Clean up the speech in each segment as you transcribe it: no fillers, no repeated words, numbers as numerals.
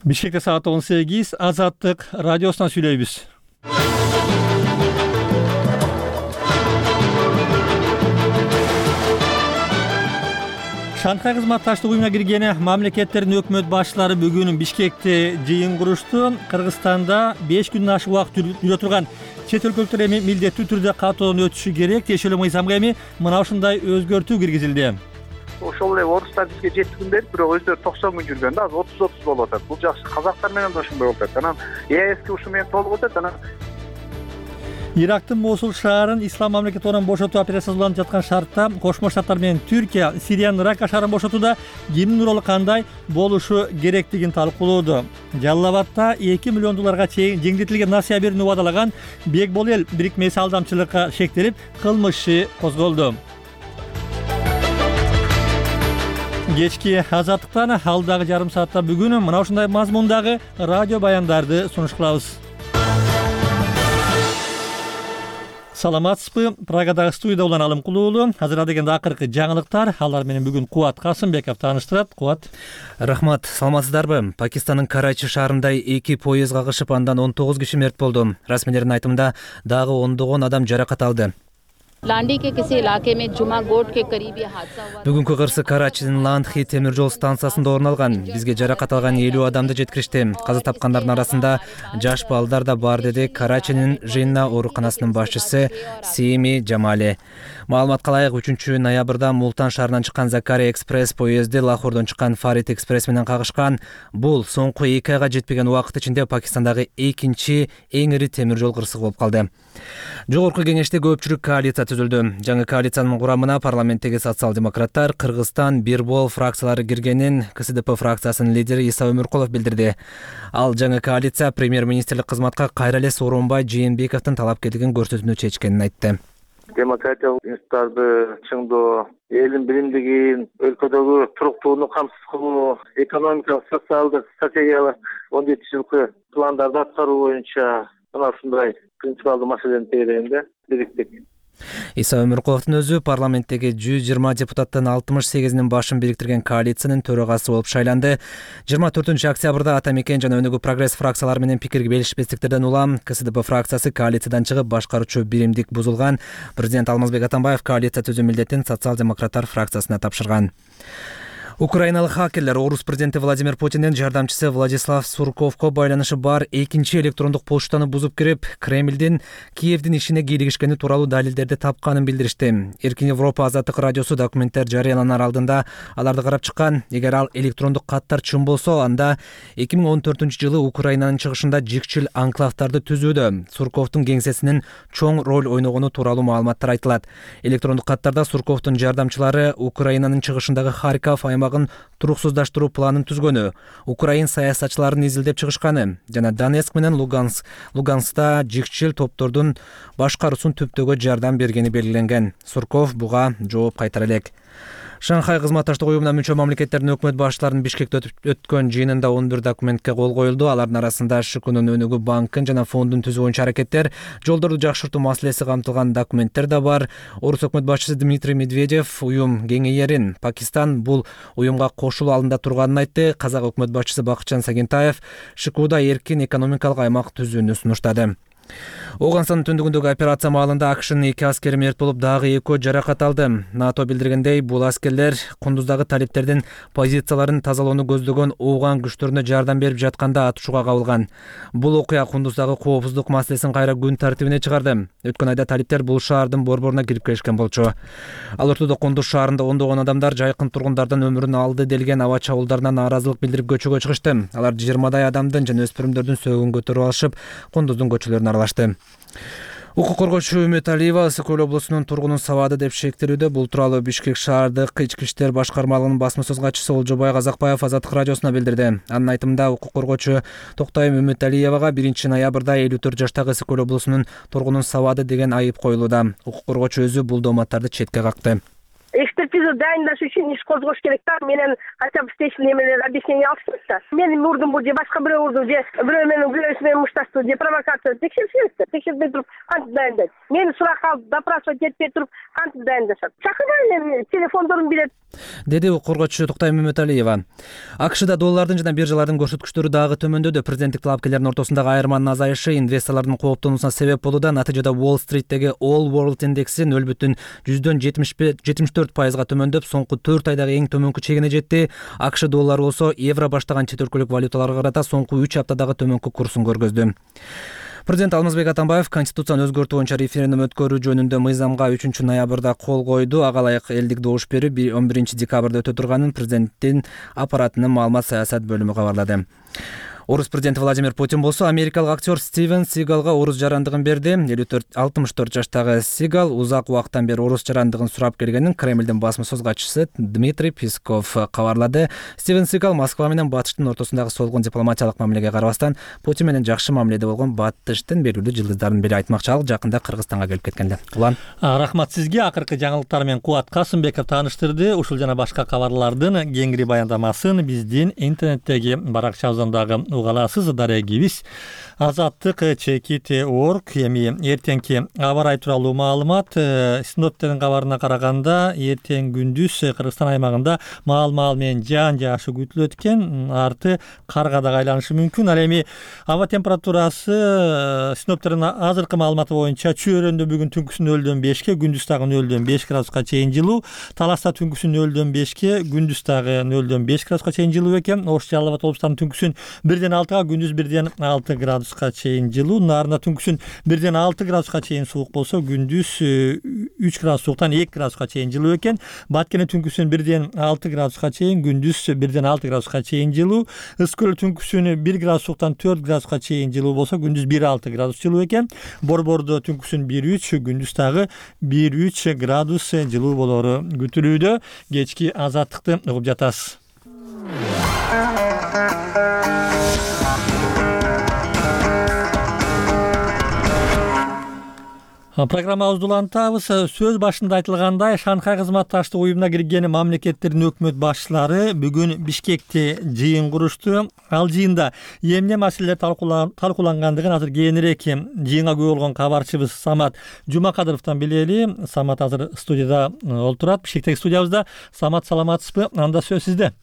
Бишкекте саат 18, Азаттык радиосунан сүйлөйбүз. Шанхай кызматташтык уюмуна кирген мамлекеттердин өкмөт башчылары бүгүн Бишкекте жыйын курушту. Кыргызстанда 5 күндөн ашык убакыт жүрө турган чет өлкөлүктөр эми милдеттүү түрдө катуудан өтүшү керек. Тиешелүү мыйзамга эми мына ушундай өзгөртүү киргизилди. Ошол эле орустар бизге 7 күн берип, бирок өздөрү 90 күн жүргөндө азыр 30 болуп атат. Бул жакшы. Казактар менен да ошондой болуп атат. Анан ЕАЭСке ушу менен толуп атат. Анан Ирактын Мосул шаарын ислам мамлекетинен бошотуу операциясы жаткан шартта Кошмо Штаттар менен Түркия Сириянын Рака шаарын бошотууда кимдин ролу кандай болушу керектигин талкуулоду. Жалал-Абадта 2 миллион долларга чейин жеңилдетилген насыя берүүнү убадалаган Бекбол эл бирикмеси алдамчылыкка шектелип, кылмыш иши козголду. Кечки Азаттыктан алдагы жарым саатта бүгүн мына ушундай мазмундагы радио баяндарды сунуш кылабыз. Саламатсызбы? Прагадагы студияда улан Алым Кулуулу. Азыр дегенде акыркы жаңылыктар. Алар менен бүгүн Куат Касымбеков тааныштырат. Куат. Рахмат. Саламатсыздарбы? Пакистанын Карачи шаарында 2 поезд кагышып, андан 19 киши мерт болду. Расмийлердин айтымында дагы ондогон адам жаракат алды. लांडी के किसी इलाके में जुमा गोट के करीब ये हादसा हुआ। Бүгүнкү кырсы Карачинин Ландхи темир жол станциясында орун алган. Бизге жаракат алган 50 адамды жеткиришти. Каза тапкандардын арасында жаш балдар да бар, деди Карачинин Жинна ооруканасынын башчысы Сими Жамали. Маалыматка ылайык 3 ноябрда Мултан шаарынан чыккан Закари экспресс поезди Лахордон чыккан Фарид экспресс менен кагышкан. Бул соңку 2 айга жетпеген убакыт ичинде Пакистандагы экинчи эң ири темир жол кырсыгы болуп калды. Жогорку кеңеште көпчүлүк коалиция түзүлдү. Жаңы коалициянын курамына парламенттеги социал-демократтар, Кыргызстан, Бирбол фракциялары киргенин КСДП фракциясынын лидери Иса Өмүркулов билдирди. Ал жаңы коалиция премьер-министрлик кызматка кайра эле Сооронбай Жээнбековдун талапкерлигин көрсөтүүнү чечкенин айтты. демократиялык институттарды чыңдоо, элдин биримдигин, өлкөдөгү туруктууну камсыз кылуу, экономикалык, социалдык стратегиялык 17 жылкы пландарды аткаруу боюнча мына ушундай принципиалдуу маселени тегерегинде бириктик. Иса Өмүркуловдун өзү парламенттеги 120 депутаттын 68-нин башын бириктирген коалициянын төрагасы болуп шайланды. 24 октябрда Ата Мекен жана Өнүгүү прогресс фракциялары менен пикир белишпестиктерден улам КСДП фракциясы коалициядан чыгып, башкаруучу биримдик бузулган. Президент Алмазбек Атамбаев коалиция түзүү милдетин социал-демократтар фракциясына тапшырган. Украиналык хакерлер орус президенти Владимир Путиндин жардамчысы Владислав Сурковко байланышы бар экинчи электрондук почтаны бузуп кирип, Кремлдин Киевдин ишине кийлигишкени тууралуу далилдерди тапканын билдиришти. Эркин Европа Азаттык радиосу документтер жарыяланар алдында аларды карап чыккан. Эгер ал электрондук каттар чын болсо, анда 2014-жылы Украинанын чыгышында жикчил анклавдарды түзүүдө Сурковдун кеңсесинин чоң роль ойногону тууралуу маалыматтар айтылат. Электрондук каттарда Сурковдун жардамчылары Украинанын чыгышындагы Харьков аймагын туруксуздаштыруу планын түзгөнү, Украин саясатчыларын изилдеп чыгышканы жана Донецк менен Луганскта жикчил топтордун башкаруусун түптөөгө жардам бергени белгиленген. Сурков буга жооп кайтара элек. Шанхай кызматташтык уюмуна мүчө мамлекеттердин өкмөт башчыларынын Бишкекте өткөн жыйынында 11 документке кол коюлду. Алардын арасында ШКнын Өнүгүү банкын жана фондун түзүү боюнча аракеттер, жолдорду жакшыртуу маселеси камтылган документтер да бар. Орус өкмөт башчысы Дмитрий Медведев уюм кеңейерин, Пакистан бул уюмга кошулуу алдында турганын айтты. Казак өкмөт башчысы Бакытжан Сагентаев ШКда эркин экономикалык аймак түзүүнү сунуштады. Оганстандын түндүгүндөгү операция маалында АКШнын 2 аскери мерт болуп, дагы 2 жаракат алды. НАТО билдиргендей, бул аскерлер Кундуздагы талиптердин позицияларын тазалоону көздөгөн Ооган күчтөрүнө жардам берип жатканда атышууга кабылган. Бул окуя Кундуздагы коопсуздук маселесин кайра күн тартибине чыгарды. Өткөн айда талиптер бул шаардын борборуна кирип келишкен болчу. Ал ортодо Кундуз шаарында ондогон адамдар жайкын тургундардан өмүрүн алды делген аба чабуулдарына нааразылык билдирип көчөгө чыгышты. Алар 20дай адамдын жана өспүрүмдөрдүн сөөгүн көтөрүп алышып, Кундуздун көчөлөрүнө аралашты. Укук коргоочу Үмүт Алиева Ысык Көл облусунун тургунун сабады деп шектелүүдө. Бул тууралуу Бишкек шаардык ички иштер башкармалыгынын басма сөз катчысы Олжобай Казакбаев Азаттык радиосуна билдирди. Анын айтымында, укук коргоочу Токтайым Үмүт Алиевага 1 ноябрда 54 жаштагы Ысык Көл облусунун тургунун сабады деген айып коюлууда. Укук коргоочу өзү бул дооматтарды четке какты. экспертиза дайындаш үчүн иш козгош керек да. Менен хотя бы встречный немелер объяснение алышпайт да. Менин урдум бул же башка бирөө урду же бирөө менин күнөөсү менен мушташтуу же провокация текшеришет да. Текшербей туруп кантип дайындайт? Мени суракка алып допрашивать этпей туруп кантип дайындашат? Чакырбайм, мен телефондорун берет. Деди коргоочу Токтай Мөмөталиева. АКШда доллардын жана биржалардын көрсөткүчтөрү дагы төмөндөдү. Президенттик талапкерлердин ортосундагы айырманын азайышы инвесторлордун кооптонуусуна себеп болууда. Натыйжада Уолл-стриттеги All World индекси 0,74% төмөндөп, соңку 4 айдагы эң төмөнкү чегине жетти. АКШ доллары болсо евро баштаган чет өлкөлүк валюталарга карата соңку 3 аптадагы төмөнкү курсун көргөздү. Президент Алмазбек Атамбаев Конституцияны өзгөртүү боюнча референдум өткөрүү жөнүндө мыйзамга 3 ноябрда кол койду. Ага ылайык элдик добуш берүү 11 декабрда өтө турганын президенттин аппаратынын маалымат саясат бөлүмү кабарлады. Орус президенти Владимир Путин болсо Америкалык актер Стивен Сигалга орус жарандыгын берди. 64 жаштагы Сигал узак убакыттан бери орус жарандыгын сурап келгенин Кремлдин басма сөз катчысы Дмитрий Песков кабарлады. Стивен Сигал Москва менен Батыштын ортосундагы солгун дипломатиялык мамилеге карабастан Путин менен жакшы мамиледе болгон Батыштын белгилүү жылдыздарын бири айтмакчы. Жакында Кыргызстанга келип кеткенде. Улан. Рахмат сизге. Акыркы жаңылыктар менен Кубат Касымбеков тааныштырды. Ушул жана башка кабарлардын кеңири баяндамасын биздин интернеттеги баракчабыздагы угаласыз. Дарья Гивис, Азаттык ЧКТ.org. Эми эртеңки аба ырайы тууралуу маалымат. Синоптиктердин кабарына караганда эртең күндүз Кыргызстан аймагында маал менен жаан жаашы күтүлөт экен. Арты карга да айланышы мүмкүн. Ал эми аба температурасы синоптиктердин азыркы маалыматы боюнча Чүйөрөндө бүгүн түнкүсүн 0-5, күндүз дагы 0-5 градуска чейин жылуу. Таласта түнкүсүн 0-5, күндүз дагы 0-5 градуска чейин жылуу экен. Ош Жалал Абад облустарынын түнкүсүн 1-6, күндүз 1-6 градуска чейин жылуу. Нарында түнкүсүн 1-6 градуска чейин суук болсо, күндүз 3 градус сууктан 2 градуска чейин жылуу экен. Баткене түнкүсүн 1-6 градуска чейин, күндүз 1-6 градуска чейин жылуу. Ыскөл түнкүсүн 1 градус сууктан 4 градуска чейин жылуу болсо, күндүз 1-6 градус жылуу экен. Борбордо түнкүсүн 1-3, күндүз дагы 1-3 градус жылуу болору күтүлүүдө. Кечки азаттыкты угуп жатасыз. Программабызды улантабыз. Сөз башында айтылгандай, Шанхай кызматташтык уюмуна кирген мамлекеттердин өкмөт башчылары бүгүн Бишкекте жыйын курушту. Ал жыйында эмне маселелер талкуулангандыгын азыр кийинирээк жыйынга күбө болгон кабарчыбыз Самат Жумакадыровдон билели. Самат азыр студияда олтурат, Бишкектеги студиябызда. Самат, саламатсызбы? Анда сөз сизде.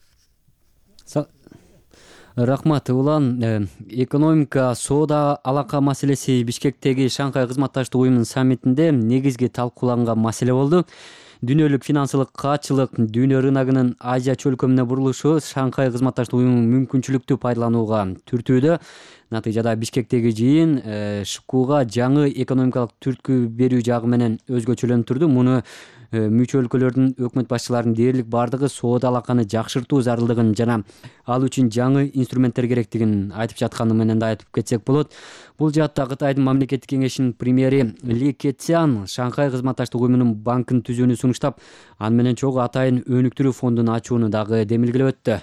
Рахмат, Улан. Экономика, соода алака маселеси Бишкектеги Шанхай кызматташтык уюмунун саммитинде негизги талкууланган маселе болду. Дүйнөлүк финансылык каатчылык, дүйнө рыногунун Азия чөлкөмүнө бурулушу Шанхай кызматташтык уюмунун мүмкүнчүлүктүү пайдаланууга түртүүдө. Натыйжада Бишкектеги жыйын ШКУга жаңы экономикалык түрткү берүү жагы менен өзгөчөлөнүп турду. Муну мүчө өлкөлөрдүн өкмөт башчыларынын дээрлик бардыгы соода алаканы жакшыртуу зарылдыгын жана ал үчүн жаңы инструменттер керектигин айтып жатканы менен да айтып кетсек болот. Бул жаатта Кытайдын мамлекеттик кеңешинин премьери Ли Кэцян Шанхай кызматташтык уюмунун банкын түзүүнү сунуштап, аны менен чогуу атайын өнүктүрүү фондун ачууну дагы демилгелеп өттү.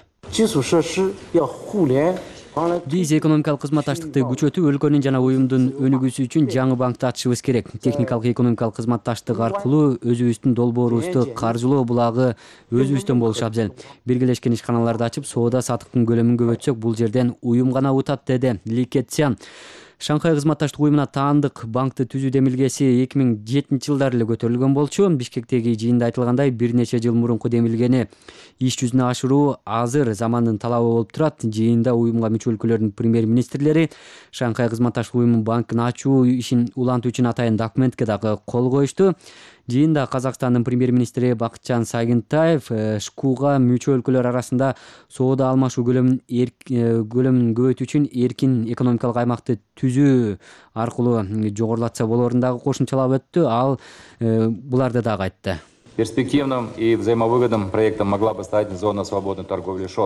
Биз экономикалык кызматташтыкты күчөтүп, өлкөнүн жана уюмдун өнүгүүсү үчүн жаңы банкты ачышыбыз керек. Техникалык экономикалык кызматташтык аркылуу өзүбүздүн долбоорубузду каржылоо булагы өзүбүздөн болушу абзел. Биргелешкен ишканаларды ачып, соода сатыктын көлөмүн көбөйтсөк, бул жерден уюм гана утат, деди Ли Кэцян. Шанхай кызматташтык уюмуна таандык банкты түзүү демилгеси 2007-жылдары эле көтөрүлгөн болчу. Бишкектеги жыйында айтылгандай, бир нече жыл мурунку демилгени иш жүзүнө ашыруу азыр замандын талабы болуп турат. Жыйында уюмга мүчө өлкөлөрдүн премьер-министрлери Шанхай кызматташтык уюмунун банкын ачуу ишин улантуу үчүн атайын документке дагы кол коюшту. Жыйында Казакстандын премьер-министри Бакытжан Сагынтаев ШКУга мүчө өлкөлөр арасында соода алмашуу көлөмүн көбөйтүү үчүн эркин экономикалык аймакты түзүү аркылуу жогорулатса болорун дагы кошумчалап өттү. Ал буларды дагы айтты. Перспективным и взаимовыгодным проектом могла бы стать зона свободной торговли ШОС.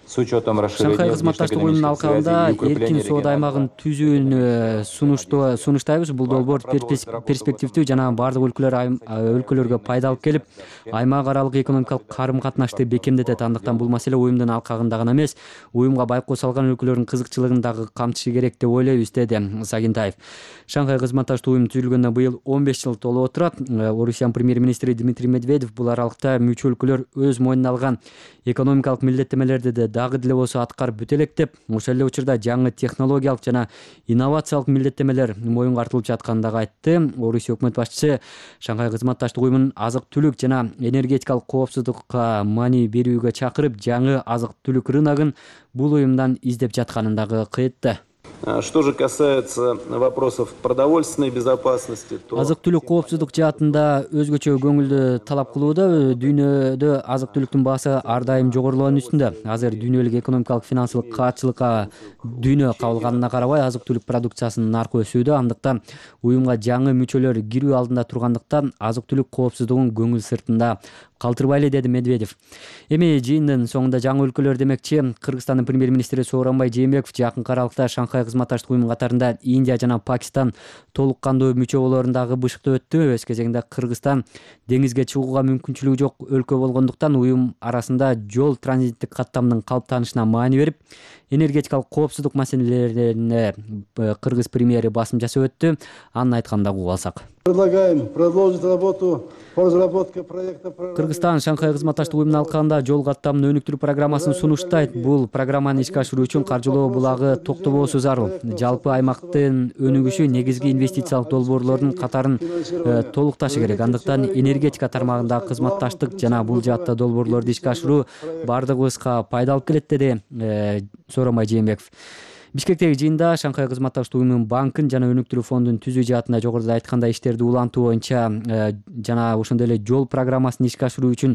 с учетом расширения Шанхай кызматташтык уюмунун алкагында эркин соода аймагын түзүүнү сунуштайбыз. Бул долбоор перспективдүү жана бардык өлкөлөргө пайда алып келип, аймак аралык экономикалык карым-катнашты бекемдетет. Андыктан бул маселе уюмдун алкагында гана эмес, уюмга байкоо салган өлкөлөрдүн кызыкчылыгын дагы камтышы керек деп ойлойбуз, деди Сагентаев. Шанхай кызматташтык уюм түзүлгөнүнө быйыл 15 жыл толуп отурат. Орусиянын премьер-министри Дмитрий Медведев бул аралыкта мүчө өлкөлөр өз мойнуна алган экономикалык милдеттемелерди дагы деле болсо аткарып бүтө элек деп, ошол эле учурда жаңы технологиялык жана инновациялык милдеттемелер моюнга артылып жатканын дагы айтты. Орусия өкмөт башчысы Шанхай кызматташтык уюмунун азык-түлүк жана энергетикалык коопсуздукка маани берүүгө чакырып, жаңы азык-түлүк рыногун бул уюмдан издеп жатканын дагы кыйтты. Что же касается вопросов продовольственной безопасности, то азык-түлүк коопсуздук жаатында өзгөчө көңүлдү талап кылууда. Дүйнөдө азык-түлүктүн баасы ар дайым жогорулоонун үстүндө. Азыр дүйнөлүк экономикалык финансылык каатчылыкка дүйнө кабылганына карабай, азык-түлүк продукциясынын наркы өсүүдө. Андыктан уюмга жаңы мүчөлөр кирүү алдында тургандыктан азык-түлүк коопсуздугун көңүл сыртында калтырбайлы, деди Медведев. Эми жыйындын соңунда жаңы өлкөлөр демекчи, Кыргызстандын премьер-министри Сооронбай Жээнбеков жакынкы аралыкта Шанхай кызматташтык уюму катарында Индия жана Пакистан толук кандуу мүчө болоорун дагы бышыктап өттү. Өз кезегинде Кыргызстан деңизге чыгууга мүмкүнчүлүгү жок өлкө болгондуктан уюм арасында жол транзиттик каттамдын калыптанышына маани берип, энергетикалык коопсуздук маселелерине кыргыз премьери басым жасап өттү. Анын айтканын дагы угуп алсак. Предлагаем продолжить работу по разработке проекта. Кыргызстан Шанхай кызматташтык уюмунун алкагында жол каттамын өнүктүрүү программасын сунуштайт. Бул программаны ишке ашыруу үчүн каржылоо булагы токтобосу зарыл. Жалпы аймактын өнүгүшү негизги инвестициялык долбоорлордун катарын толукташы керек. Андыктан энергетика тармагындагы кызматташтык жана бул жаатта долбоорлорду ишке ашыруу бардыгыбызга пайда алып келет, деди Сооронбай Жээнбеков. Бишкектеги жыйында Шанхай кызматташтык уюмунун банкын жана өнүктүрүү фондун түзүү жаатында жогоруда айткандай иштерди улантуу боюнча жана ошондой эле жол программасын ишке ашыруу үчүн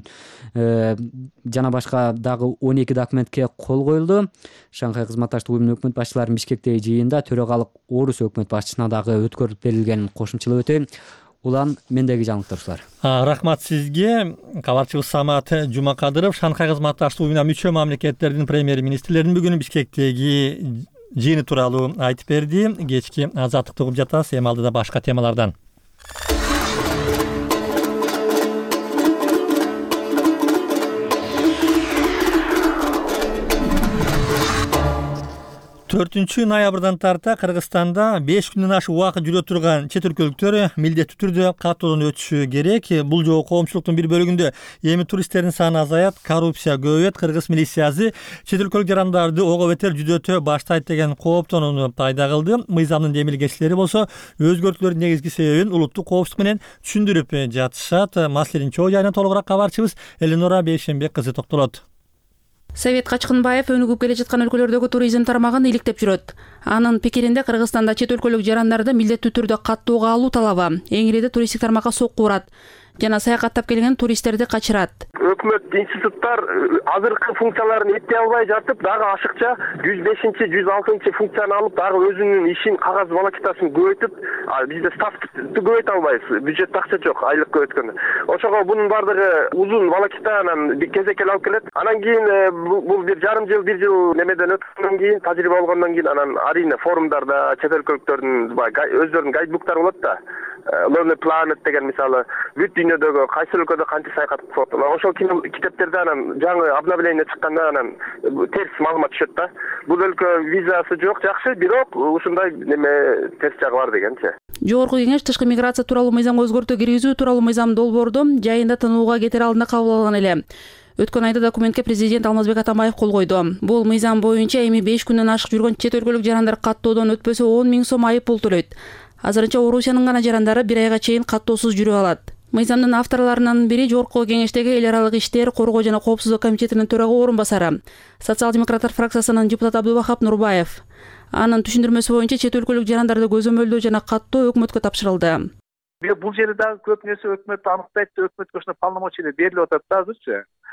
жана башка дагы 12 документке кол коюлду. Шанхай кызматташтык уюмунун өкмөт башчыларынын Бишкектеги жыйында төрагалык Орус өкмөт башчысына дагы өткөрүлүп берилгенин кошумчалап өтөйм. Улан мендеги жаңылыктар. Рахмат сизге. Кабарчыбыз Самат Жумакадыров Шанхай кызматташтык уюмуна мүчө мамлекеттердин премьер-министрлеринин бүгүн Бишкектеги жыйыны тууралуу айтып берди. Кечки азаттыкты угуп жатасыз. Эми алдыда башка темалардан. Төртүнчү ноябрдан тарта Кыргызстанда 5 күндөн ашык убакыт жүрө турган чет өлкөлүктөр милдеттүү түрдө каттоодон өтүшү керек. Бул жолу коомчулуктун бир бөлүгүндө эми туристтердин саны азаят, коррупция көбөйөт, кыргыз милициясы чет өлкөлүк жарандарды ого бетер жүдөтө баштайт деген кооптонууну пайда кылды. Мыйзамдын демилгечилери болсо өзгөртүүлөрдүн негизги себебин улуттук коопсуздук менен түшүндүрүп жатышат. Маселенин чоо жайына толугураак кабарчыбыз Эленора Бейшенбек кызы токтолот. Совет Качкынбаев өнүгүп келе жаткан өлкөлөрдөгү туризм тармагын иликтеп жүрөт. Анын пикиринде Кыргызстанда чет өлкөлүк жарандарды милдеттүү түрдө каттоого алуу талабы эңириде туристтик тармакка сокку урат жана саякаттап келген туристтерди качырат. Өкмөт институттар азыркы функцияларын эптей албай жатып, дагы ашыкча 105-чи, 106-чы функцияны алып, дагы өзүнүн ишин, кагаз волокитасын көбөйтүп, бизде стафты көбөйтө албайбыз. Бюджетте акча жок, айлык көбөйткөндө. Ошого бунун бардыгы узун волокитанан кезекке алып келет. Анан кийин бул бир жарым жыл, бир жыл немеден өткөндөн кийин, тажрыйба болгондон кийин анан арийне форумдарда чет өлкөлүктөрдүн өздөрүнүн гайдбуктары болот да. Lonely Planet деген мисалы бүт дүйнөдөгү кайсы өлкөдө канча саякат кылып, ошол китептерде анан жаңы обновление чыкканда анан терс маалымат түшөт да. Бул өлкө визасы жок, жакшы, бирок ушундай неме терс жагы бар дегенчи. Жогорку кеңеш тышкы миграция тууралуу мыйзамга өзгөртүү киргизүү тууралуу мыйзам долбоорду жайында тынууга кетер алдында кабыл алган эле. Өткөн айда документке президент Алмазбек Атамбаев кол койду. Бул мыйзам боюнча эми 5 күндөн ашык жүргөн чет өлкөлүк жарандар каттоодон өтпөсө 10 000 сом айып пул төлөйт. Азырынча Орусиянын гана жарандары 1 айга чейин каттоосуз жүрө алат. Мыйзамдын авторлорунун бири Жогорку кеңештеги эл аралык иштер, коргоо жана коопсуздук комитетинин төрага орун басары, социал-демократтар фракциясынын депутаты Абдубахап Нурбаев. Анын түшүндүрмөсү боюнча чет өлкөлүк жарандарды көзөмөлдөө жана каттоо өкмөткө тапшырылды. Бул жерде дагы көп нерсе өкмөт аныктайт, өкмөткө ошо полномочия берилип атат да азырчы.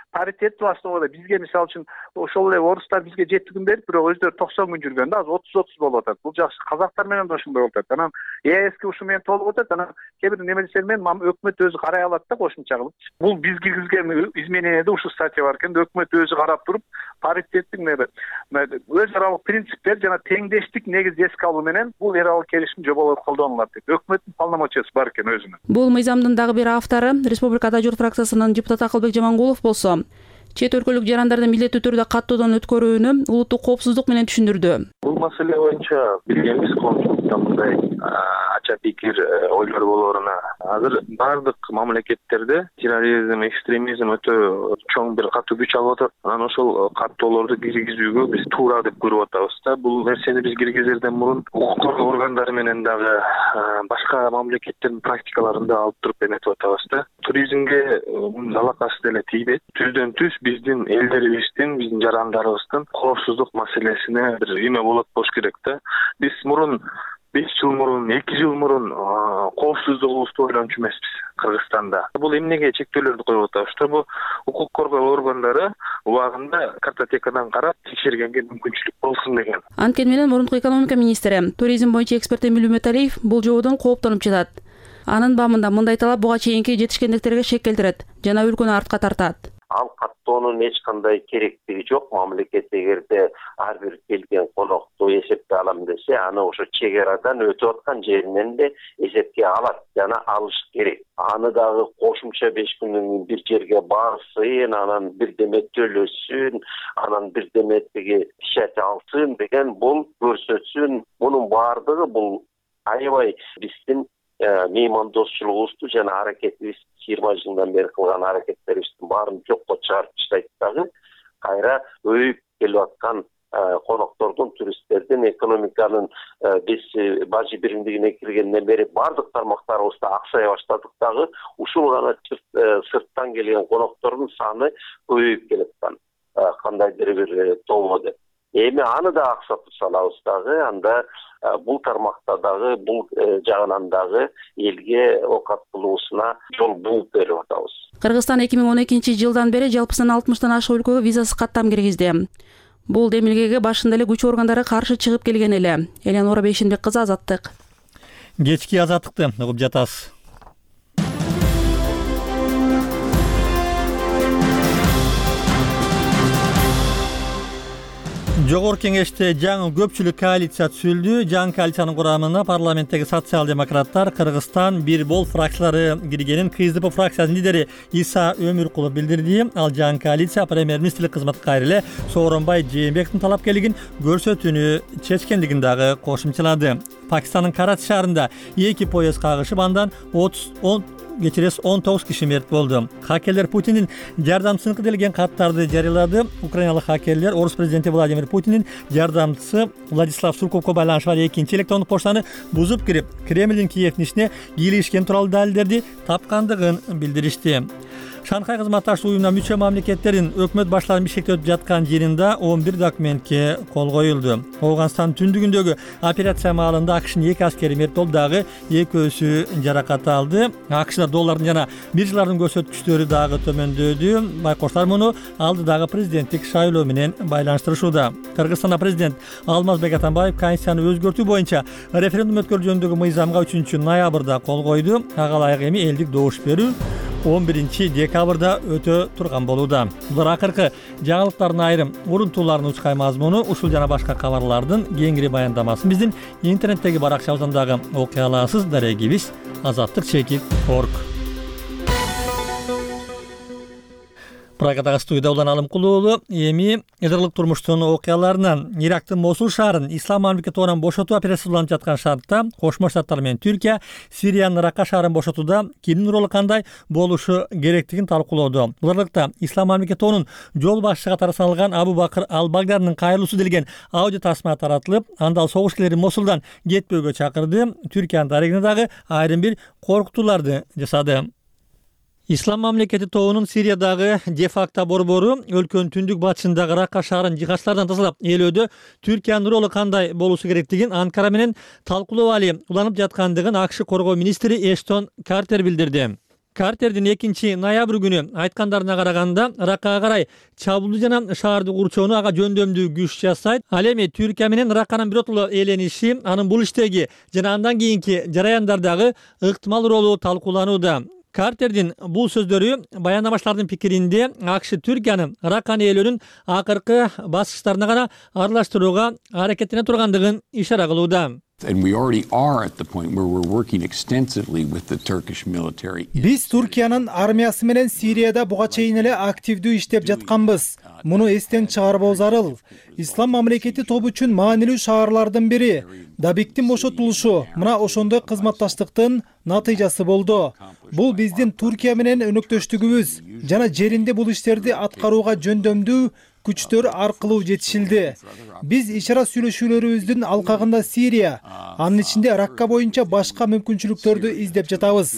паритет баштаганда бизге мисалы үчүн ошол эле орустар бизге 7 күн берип, бирок өздөрү 90 күн жүргөндө азыр 30 болуп атат. Бул жакшы. Казактар менен да ошондой болуп атат. Анан ЕСке ушу менен толуп атат. Анан кээ бир немелер менен өкмөт өзү карай алат да кошумча кылып. Бул биз киргизген измененияда ушу статья бар экен. Өкмөт өзү карап туруп, паритеттик өз аралык принциптер жана теңдештик негизди эске алуу менен бул эл аралык келишим жоболору колдонулат деп. Өкмөттүн полномочиясы бар экен өзүнүн. Бул мыйзамдын дагы бир автору Республикада Журт фракциясынын депутаты Акылбек Жамангулов болсо, чет өлкөлүк жарандарды милдеттүү түрдө каттоодон өткөрүүнү улуттук коопсуздук менен түшүндүрдү. Бул маселе боюнча билгенбиз, коомчулукта мындай ача пикир ойлор болоруна. Азыр бардык мамлекеттерде терроризм, экстремизм өтө чоң бир катуу күч алып атат. Анан ошол каттоолорду киргизүүгө биз туура деп көрүп атабыз да. Бул нерсени биз киргизерден мурун укук коргоо органдары менен дагы башка мамлекеттердин практикаларын да алып туруп эметип атабыз да. Туризмге алакасы деле тийбейт. Түздөн түз биздин элдерибиздин, биздин жарандарыбыздын коопсуздук маселесине бир үймө болот болуш керек да. Биз мурун 5 жыл мурун, 2 жыл мурун коопсуздугубузду ойлончу эмеспиз Кыргызстанда. Бул эмнеге чектөөлөрдү коюп атабыз? Бул укук коргоо органдары убагында картотекадан карап текшергенге мүмкүнчүлүк болсун деген. Анткени менен мурунку экономика министри, туризм боюнча эксперт Эмил Үмөталиев бул жободон кооптонуп жатат. Анын бамында мындай талап буга чейинки жетишкендиктерге шек келтирет жана өлкөнү артка тартат. Ал каттоонун эч кандай керектиги жок. Мамлекет эгерде ар бир келген конокту эсепке алам десе, аны ошо чек арадан өтүп аткан жеринен де эсепке алат жана алыш керек. Аны дагы кошумча 5 күнүн бир жерге барсын, анан бирдеме төлөсүн, анан бирдеме печать алсын деген бул көрсөтсүн. Мунун баардыгы бул аябай биздин меймандосчулугубузду жана аракетибиз 20 жылдан бери кылган аракеттерибиздин баарын жокко чыгарып таштайт дагы. Кайра өйүп келип аткан коноктордун, туристтердин, экономиканын биз бажы биримдигине киргенден бери бардык тармактарыбызда аксая баштадык дагы. Ушул гана сырттан келген коноктордун саны көбөйүп келаткан. Кандайдыр бир тобо деп. Эми аны да аксатып салабыз дагы. Анда бул тармакта дагы, бул жагынан дагы элге окат кылуусуна жол бууп берип атабыз. Кыргызстан 2012 жылдан бери жалпысынан 60тан ашык өлкөгө визасыз каттам киргизди. Бул демилгеге башында эле күч органдары каршы чыгып келген эле. Элеонора Бейшенбек кызы, Азаттык. Кечки Азаттыкты угуп жатасыз. Жогорку кеңеште жаңы көпчүлүк коалиция түзүлдү. Жаңы коалициянын курамына парламенттеги социал-демократтар, Кыргызстан бир бол фракциялары киргенин КСДП фракциясынын лидери Иса Өмүркулов билдирди. Ал жаңы коалиция премьер-министрлик кызматка кайрыле Сооронбай Жээнбековдун талапкерлигин көрсөтүүнү чечкендигин дагы кошумчалады. Пакистандын Карачи шаарында 2 поезд кагышып, андан 19 киши мерт болду. Хакерлер Путиндин жардамчысына делген каттарды жарыялады. Украиналык хакерлер орус президенти Владимир Путиндин жардамчысы Владислав Сурковго байланышы бар 2 электрондук поштаны бузуп кирип, Кремлдин Киевдин ичине кийлигишкен тууралуу далилдерди тапкандыгын билдиришти. Шанхай кызматташтык уюмуна мүчө мамлекеттердин өкмөт башларынын Бишкекте өтүп жаткан жыйынында 11 документке кол коюлду. Афганстан түндүгүндөгү операция маалында АКШнын 2 аскери мерт болду, дагы 2 жаракат алды. АКШда доллардын жана биржалардын көрсөткүчтөрү дагы төмөндөдү. Байкоштор муну алдыдагы президенттик шайлоо менен байланыштырышууда. Кыргызстанда президент Алмазбек Атамбаев конституцияны өзгөртүү боюнча референдум өткөрүү жөнүндөгү мыйзамга 3 ноябрда кол койду. Ага ылайык эми элдик добуш берүү 11 декабрда өтө турган болууда. Булар акыркы жаңылыктардын айрым урунтууларынын учкай мазмуну. Ушул жана башка кабарлардын кеңири баяндамасын биздин интернеттеги баракчабыздан дагы окуй аласыз. Дарегибиз azatlyk.org. Прагадагы студияда Улан Алымкулуулу. Эми эдерлик турмуштун окуяларынан Ирактын Мосул шаарын Ислам мамлекети орун бошотуу операциясы уланып жаткан шартта Кошмо Штаттар менен Түркия Сириянын Рака шаарын бошотууда кимдин ролу кандай болушу керектигин талкуулоодо. Булардыкта Ислам мамлекети орун жол башчы катары саналган Абу Бакыр Ал-Багдарнын кайрылуусу делген аудио тасма таратылып, анда согушчуларды Мосулдан кетпөөгө чакырды. Түркиянын дарегине дагы айрым бир коркутууларды жасады. Ислам мамлекети тобунун Сириядагы де-факто борбору өлкөнүн түндүк батышындагы Рака шаарын жихадчылардан тазалап ээлөөдө Түркиянын ролу кандай болушу керектигин Анкара менен талкуулоо али уланып жаткандыгын АКШ коргоо министри Эштон Картер билдирди. Картердин 2-ноябрь күнү айткандарына караганда Раккага карай чабуулду жана шаарды курчоону ага жөндөмдүү күч жасайт. Ал эми Түркия менен Ракканын биротоло ээлениши анын бул иштеги жана андан кийинки жараяндардагы ыктымал ролу талкууланууда. Картердин бул сөздөрү баяндамачылардын пикиринде АКШ Түркияны Ракканы ээлөөнүн акыркы баскычтарына гана аралаштырууга аракеттене тургандыгын ишара кылууда. Биз Туркиянын армиясы менен Сирияда буга чейин эле активдүү иштеп жатканбыз. Муну эстен чыгарбоо зарыл. Ислам мамлекети тобу үчүн маанилүү шаарлардын бири. Dabiktin boşotuluşu мына ошондой кызматташтыктын натыйжасы болду. Бул биздин Туркия менен өнөктөштүгүбүз жана жеринде бул иштерди аткарууга жөндөмдүү күчтөр аркылуу жетишилди. Биз ишара сүйлөшүүлөрүбүздүн алкагында Сирия, анын ичинде Ракка боюнча башка мүмкүнчүлүктөрдү издеп жатабыз.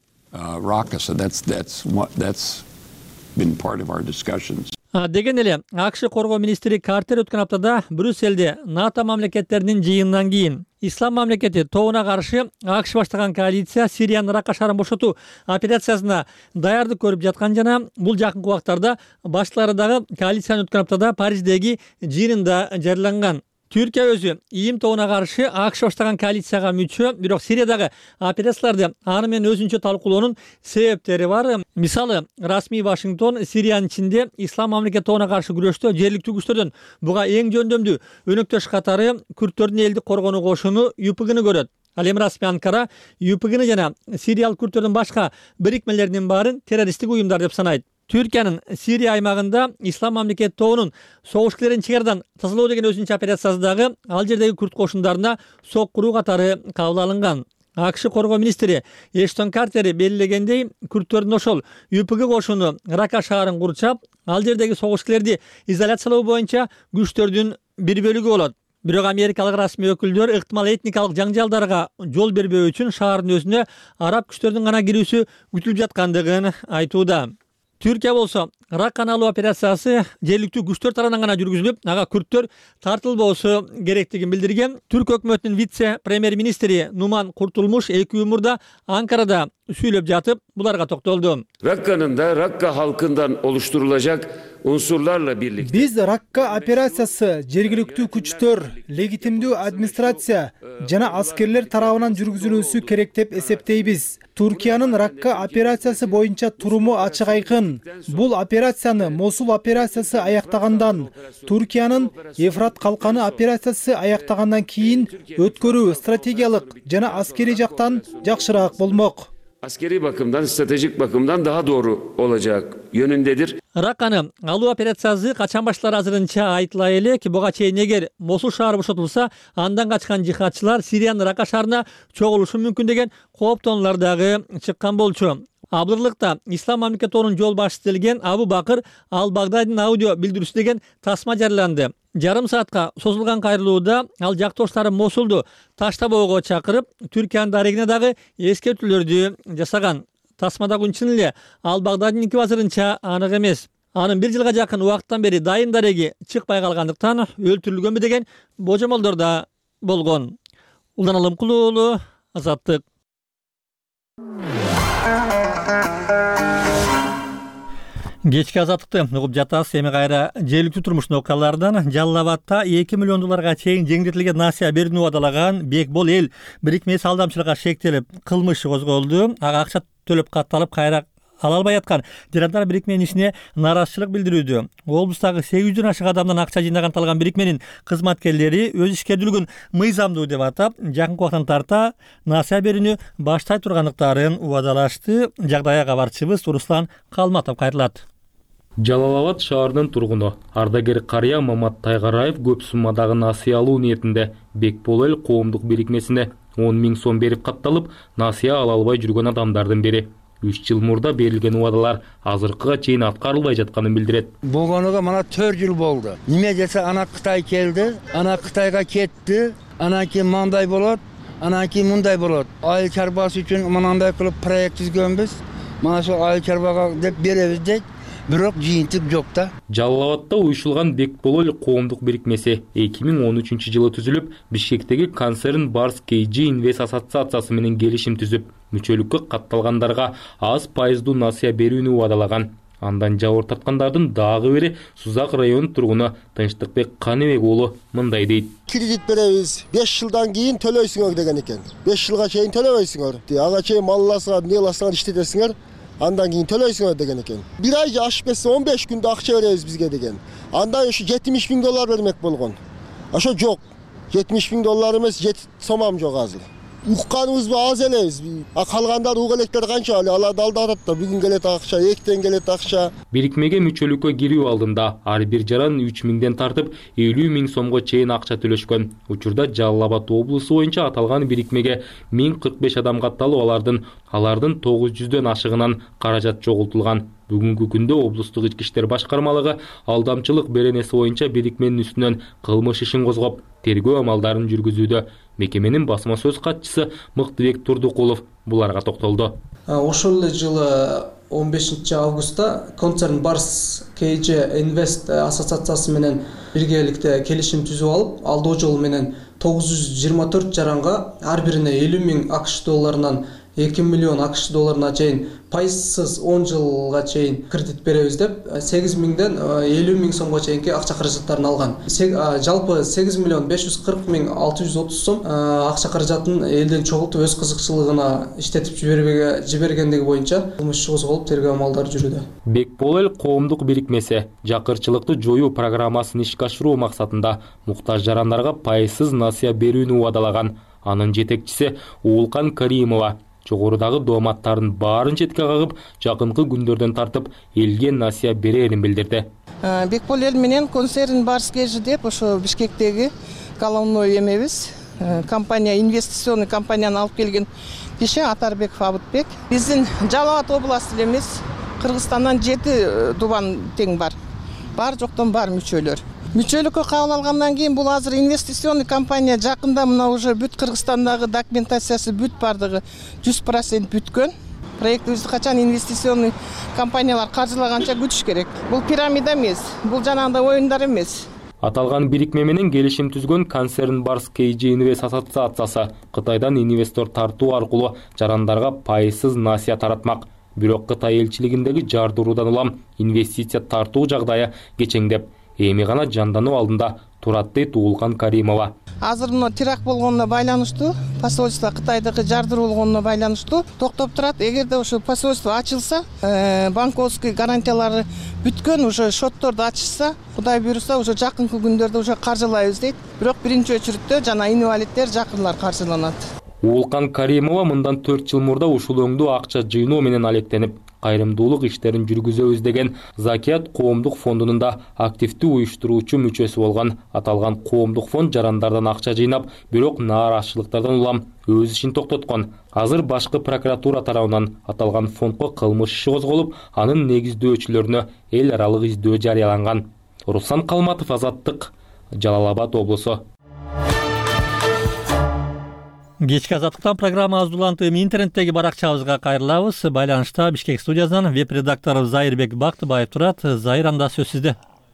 Деген эле АКШ коргоо министри Картер өткөн аптада Брюсселде НАТО мамлекеттеринин жыйынынан кийин Ислам мамлекети тобуна каршы АКШ баштаган коалиция Сириянын Ракка шаарын бошотуу операциясына даярдык көрүп жаткан жана бул жакынкы убактарда башталары дагы коалициянын өткөн аптада Париждеги жыйынында жарыяланган. Түркия өзү ИИМ тобуна каршы АКШ баштаган коалицияга мүчө, бирок Сириядагы операцияларды аны менен өзүнчө талкуулоонун себептери бар. Мисалы, расмий Вашингтон Сириянын ичинде Ислам мамлекети тобуна каршы күрөштө жергиликтүү күчтөрдөн буга эң жөндөмдүү өнөктөш катары Күрттөрдүн элдик коргонуу кошуну ЮПГны көрөт. Ал эми расмий Анкара ЮПГны жана сириялык күрттөрдүн башка бирикмелеринин баарын террористтик уюмдар деп санайт. Түркиянын Сирия аймагында Ислам мамлекети тобунун согушкерлерин чегарадан тазалоо деген өзүнчө операциясы дагы ал жердеги күрт кошундарына сок куруу катары кабыл алынган. АКШ коргоо министри Эштон Картер белгилегендей, күрттөрдүн ошол ЮПГ кошуну Ракка шаарын курчап, ал жердеги согушкерлерди изоляциялоо боюнча күчтөрдүн бир бөлүгү болот. Бирок америкалык расмий өкүлдөр ыктымал этникалык жаңжалдарга жол бербөө үчүн шаардын өзүнө араб күчтөрдүн гана кирүүсү күтүлүп жаткандыгын айтууда. Түркия болсо Ракканы алуу операциясы жергиликтүү күчтөр тарабынан гана жүргүзүлүп, ага күрттөр тартылбоосу керектигин билдирген. Түрк өкмөтүнүн вице-премьер-министри Нуман Куртулмуш 2 мурда Анкарада сүйлөп жатып, буларга токтолду. Rakka'nın da Rakka halkından oluşturulacak unsurlarla birlikte. Biz Rakka операциясы жергиликтүү күчтөр, легитимдүү администрация жана аскерлер тарабынан жүргүзүлүүсү керек деп эсептейбиз. Туркиянын Rakka операциясы боюнча туруму ачык айкын. Бул операцияны Мосул операциясы аяктагандан, Туркиянын Ефрат калканы операциясы аяктагандан кийин өткөрүү стратегиялык жана аскери жактан жакшыраак болмок. Askeri bakımdan, stratejik bakımdan daha doğru olacak yönündedir. Ракканы алуу операциясы качан башталары азырынча айтыла элек. Буга чейин эгер Мосул шаары бошотулса, андан качкан жихадчылар Сириянын Ракка шаарына чогулушу мүмкүн деген кооптонуулар дагы чыккан болчу. Абдырлыкта Ислам мамлекети тобунун жол башчысы делген Абу Бакыр Ал-Багдадинин аудио билдирүүсү деген тасма жарыяланды. Жарым саатка созулган кайрылууда ал жактоштары Мосулду таштабоого чакырып, Түркиянын дарегине дагы эскертүүлөрдү жасаган. Тасмадагы чын эле Ал-Багдадининки азырынча анык эмес. Анын 1 жылга жакын убакыттан бери дайын дареги чыкпай калгандыктан өлтүрүлгөнбү деген божомолдор да болгон. Улан Алымкулуу уулу, Азаттык. Кечки Азаттыкты угуп жатасыз. Эми кайра жергиликтүү турмуштун окуяларынан. Жалал Абадта 2 миллион долларга чейин жеңилдетилген насыя берүүнү убадалаган Бекбол эл бирикмеси алдамчылыкка шектелип кылмыш козголду. Ага акча төлөп катталып кайра ала албай аткан жарандар бирикменин ишине нааразычылык билдирүүдө. Облустагы 800 ашык адамдан акча жыйнаган талган бирикменин кызматкерлери өз ишкердүүлүгүн мыйзамдуу деп атап, жакынкы убакыттан тарта насыя берүүнү баштай тургандыктарын убадалашты. Жагдайга кабарчыбыз Руслан Калматов кайрылат. Жалал Абад шаарынын тургуну ардагер карыя Мамат Тайгараев көп суммадагы насыя алуу ниетинде Бекбол эл коомдук бирикмесине 10 000 сом берип катталып, насыя ала албай жүргөн адамдардын бири. 3 жыл мурда берилген убадалар азыркыга чейин аткарылбай жатканын билдирет. Болгонуга мана 4 жыл болду. Неме десе ана Кытай келди, ана Кытайга кетти, анан кийин мындай болот, анан кийин мындай болот. Айыл чарбасы үчүн мындай кылып проект түзгөнбүз. Mana şu ayı çarbağa deyip beremiz deyip. бирок жыйынтык жок да. Жалал Абадта уюшулган Бекбол коомдук бирикмеси 2013-жылы түзүлүп, Бишкектеги концерн Барс KG Инвест ассоциациясы менен келишим түзүп, мүчөлүккө катталгандарга аз пайыздуу насыя берүүнү убадалаган. Андан жабыр тарткандардын дагы бири Сузак районунун тургуну Тынчтыкбек Каныбек уулу мындай дейт. Кредит беребиз, 5 жылдан кийин төлөйсүңөр деген экен. 5 жылга чейин төлөбөйсүңөр. Ага чейин малласыңар, неласыңар иштетесиңер, андан кийин төлөйсүңөр деген экен. Bir ай ашып кетсе 15 күндө акча беребиз бизге деген. Андан ушу $70.000 бермек болгон. Ошо жок. $70.000 эмес, 7 сомам жок азыр. Укканыбызбы аз элебиз. Калгандар уг электер канча аларды алдап атат да. Бүгүн келет акча, эртең келет акча. Бирикмеге мүчөлүккө кирүү алдында ар бир жаран 3.000ден тартып 50.000 сомго чейин акча төлөшкөн. Учурда Жалал Абад облусу боюнча аталган бирикмеге 1045 адам катталып, алардын 900дөн ашыгынан каражат жоготулган. Бүгүнкү күндө облустук ички иштер башкармалыгы алдамчылык беренеси боюнча бирикменин үстүнөн кылмыш ишин козгоп, тергөө амалдарын жүргүзүүдө. Мекеменин басма сөз катчысы Мыктыбек Турдукулов буларга токтолду. Ошол эле жылы 15 августта концерн Барс KG Инвест ассоциациясы менен биргеликте келишим түзүп алып, алдоо жол менен 924 жаранга ар бирине 50.000 AQSh долларынан 2 миллион AQSh долларына чейин пайызсыз 10 жылга чейин кредит беребиз деп 8.000ден 50.000 сомго чейинки акча каражаттарын алган. Жалпы 8.540.630 сом акча каражатын элден чогултуп өз кызыкчылыгына иштетип жибергендиги боюнча кылмыш иши козголуп, тергөө амалдары жүрүүдө. Бекбол коомдук бирикмеси жакырчылыкты жоюу программасын ишке ашыруу максатында муктаж жарандарга пайызсыз насыя берүүнү убадалаган. Анын жетекчиси Уулкан Каримова жогорудагы дооматтардын баарын четке кагып, жакынкы күндөрдөн тартып элге насыя берерин билдирди. Бекбол эл менен концерн Барс KG деп ошо Бишкектеги головной эмебиз. Компания, инвестиционный компанияны алып келген киши Атарбеков Абытбек. Биздин Жалал Абад областы эмес, Кыргызстандан 7 дубан тең бар. Бар жоктон бар мүчөлөр. Мүчөлүккө кабыл алгандан кийин бул азыр инвестиционный компания жакында мына уже бүт Кыргызстандагы документациясы бүт бардыгы 100% бүткөн. Проектибизди качан инвестиционный компаниялар каржылаганча күтүш керек. Бул пирамида эмес, бул жанагындай оюндар эмес. Аталган бирикме менен келишим түзгөн концерн Барс KG Инвест ассоциациясы Кытайдан инвестор тартуу аркылуу жарандарга пайызсыз насыя таратмак. Бирок Кытай элчилигиндеги жардыруудан улам инвестиция тартуу жагдайы кечеңдеп, эми гана жандануу алдында турат дейт Уулкан Каримова. Азыр мына теракт болгонуна байланыштуу, посольство Кытайдагы жардыруу болгонуна байланыштуу токтоп турат. Эгерде ошо посольство ачылса, банковский гарантиялары бүткөн, уже шотторду ачышса, Кудай буйруса, уже жакынкы күндөрдө уже каржылайбыз дейт. Бирок биринчи өчүрүттө жана инвалидтер, жакынлар каржыланат. Уулкан Каримова мындан 4 жыл мурда ушул өңдүү акча жыйноо менен алектенип, кайрымдуулук иштерин жүргүзөбүз деген Закият коомдук фондунун да активдүү уюштуруучу мүчөсү болгон. Аталган коомдук фонд жарандардан акча жыйнап, бирок нааразычылыктардан улам өз ишин токтоткон. Азыр башкы прокуратура тарабынан аталган фондго кылмыш иши козголуп, анын негиздөөчүлөрүнө эл аралык издөө жарыяланган. Руслан Калматов, Азаттык, Жалал Абад облусу. Кечки Азаттыктан программабызды улантып, интернеттеги баракчабызга кайрылабыз. Байланышта Бишкек студиясынан веб-редактор Зайырбек Бактыбаев турат. Зайыр, анда сөз сизде.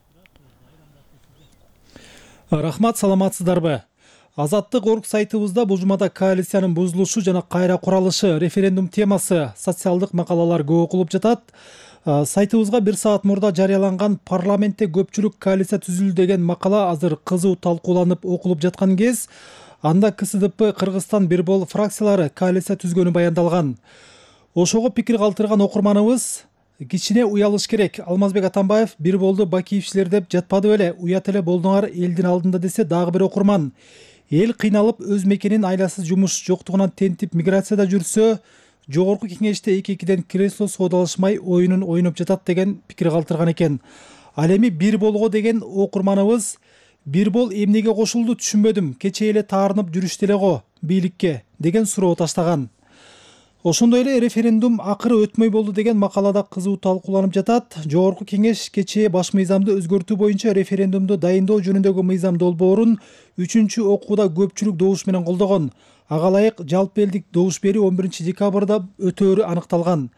Рахмат, саламатсыздарбы? Азаттык орг сайтыбызда бул жумада коалициянын бузулушу жана кайра куралышы референдум темасы социалдык макалалар көп окулуп жатат. Сайтыбызга 1 саат мурда жарыяланган парламентте көпчүлүк коалиция түзүлдү деген макала азыр кызуу талкууланып окулуп жаткан кез, анда КСДП Кыргызстан Бирбол фракциялары коалиция түзгөнү баяндалган. Ошого пикир калтырган окурманыбыз кичине уялыш керек. Алмазбек Атамбаев Бирболду бакиевчилер деп жатпады беле, уят эле болдуңар элдин алдында десе дагы бир окурман. Эл кыйналып өз мекенин айласыз жумуш жоктугунан тентип миграцияда жүрсө, жогорку кеңеште 2-2ден кресло соодалашмай оюнун ойноп жатат деген пикир калтырган экен. Ал эми Бирболго деген окурманыбыз Бирбол эмнеге кошулду түшүнбөдүм, кечээ эле таарынып жүрүштү эле го бийликке деген суроо таштаган. Ошондой эле референдум акыры өтмөй болду деген макалада кызуу талкууланып жатат. Жогорку кеңеш кечээ баш мыйзамды өзгөртүү боюнча референдумду дайындоо жөнүндөгү мыйзам долбоорун 3-окууда көпчүлүк добуш менен колдогон. Ага ылайык жалпы элдик добуш берүү 11 декабрда өтөөрү аныкталган.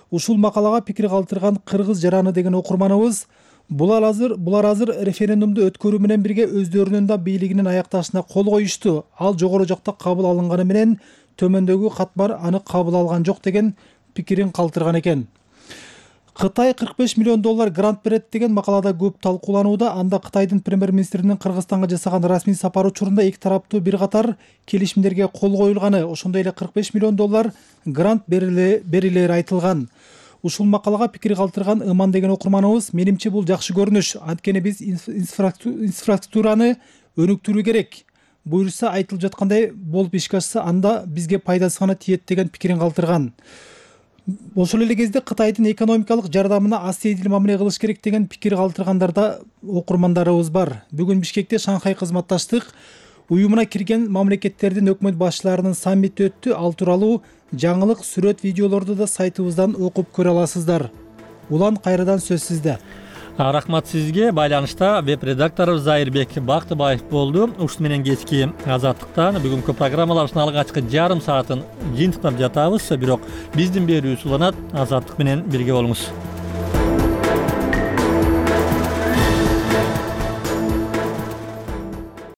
Ушул макалага пикир калтырган Кыргыз жараны деген окурманыбыз булар азыр референдумду өткөрүү менен бирге өздөрүнүн да бийлигинин аякташына кол коюшту. Ал жогору жакта кабыл алынганы менен төмөндөгү катмар аны кабыл алган жок деген пикирин калтырган экен. Кытай $45 миллион грант берет деген макалада көп талкууланууда. Анда Кытайдын премьер-министринин Кыргызстанга жасаган расмий сапары учурунда эки тараптуу бир катар келишимдерге кол коюлганы, ошондой эле $45 миллион грант берилери айтылган. Ушул макалага пикир калтырган Ыман деген окурманыбыз менимче бул жакшы көрүнүш. Анткени биз инфраструктураны өнүктүрүү керек. Буюрса айтылып жаткандай болуп ишке ашса, анда бизге пайдасы гана тиет деген пикирин калтырган. Ошол эле кезде Кытайдын экономикалык жардамына аз сейдил мамиле кылыш керек деген пикир калтыргандар да окурмандарыбыз бар. Бүгүн Бишкекте Шанхай кызматташтык уюмуна кирген мамлекеттердин өкмөт башчыларынын саммити өттү. Ал тууралуу жаңылык, сүрөт, видеолорду да сайтыбыздан окуп көрө аласыздар. Улан, кайрадан сөз сизде. Рахмат сизге. Байланышта веб-редактору Зайырбек Бактыбаев болду. Ушун менен кечки Азаттыктан бүгүнкү программалардын алгачкы жарым саатын жыйынтыктап жатабыз. Бирок биздин берүүбүз уланат. Азаттык менен бирге болуңуз.